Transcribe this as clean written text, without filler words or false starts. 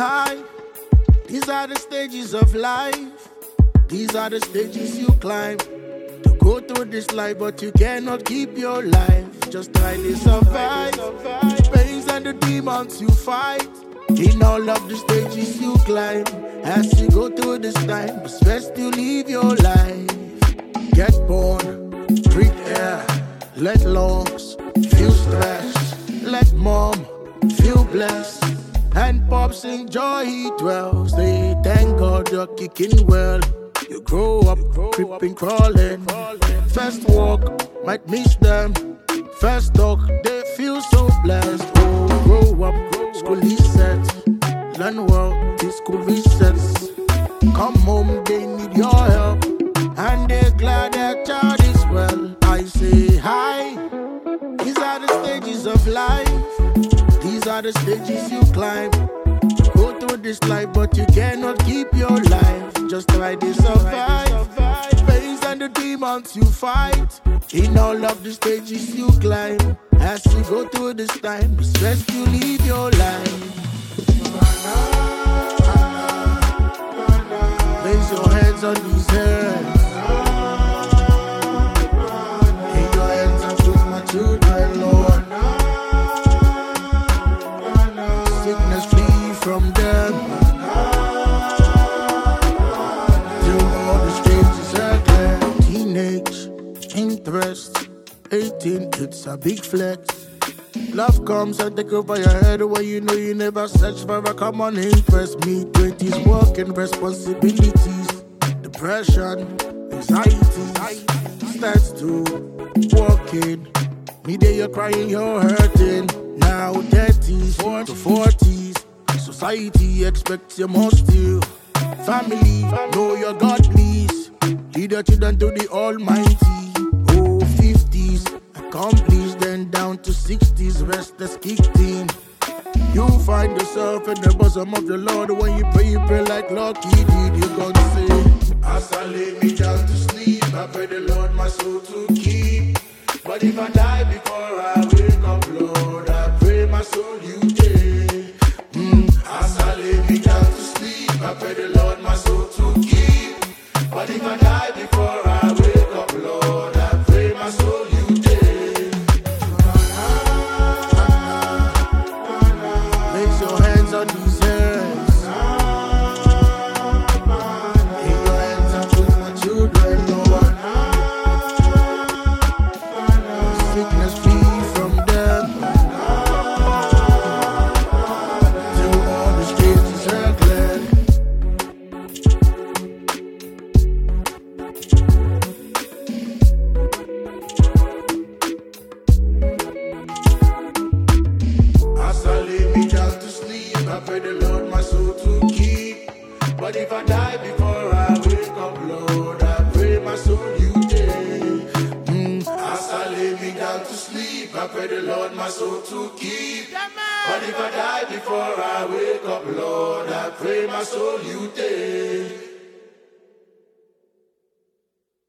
high. These are the stages of life. These are the stages you climb to go through this life, but you cannot keep your life. Just try to survive. Pains and the demons you fight. In all of the stages you climb, as you go through this time, it's best you live your life. Get born, breathe air, let lungs feel stress. Let mom feel blessed, and pops enjoy he dwells. They thank God you're kicking well. You grow up, creeping, crawling. First walk, might miss them. First talk, they feel so blessed. Oh, grow up, school reset. Learn well, this school resets. Come home, they need your help, and they're glad their child is well. I say hi. These are the stages of life. These are the stages you climb. Go through this life, but you cannot keep your life. Just try to survive. Pains and the demons you fight. In all of the stages you climb, as you go through this time, it's best you live your life. Place your hands on these hands. In your hands I put my children, Lord. Sickness flee from them. Till all the stages are clear. Teenage interest, 18, it's a big flex. Love comes and take over your head where you know you never search for a common interest. Me 20s working responsibilities, depression, anxiety starts to walking. Me day you're crying, you're hurting. Now 30s to 40s, society expects you must do. Family, know your God please. Lead your children to the Almighty. Oh, 50s, accomplished, then down to 60s, restless kicked in. You find yourself in the bosom of the Lord. When you pray like Lucky did. You're gonna say, as I lay me down to sleep, I pray the Lord my soul to keep. But if I die before I wake up, Lord, I pray my soul you take. As I lay me down to sleep, I pray the Lord my soul to keep. But if I die before I wake up, Lord, I pray my soul you take. Place your hands on these hands. In your hands I put my children, Lord. Sickness flee from them. Till all the stages are clear. As I lay me down to sleep, I pray the Lord my soul to keep. But if I die before I wake up, Lord, I pray my soul you take. As I lay me down to sleep, I pray the Lord my soul to keep. But if I die before I wake up, Lord, I pray my soul you take.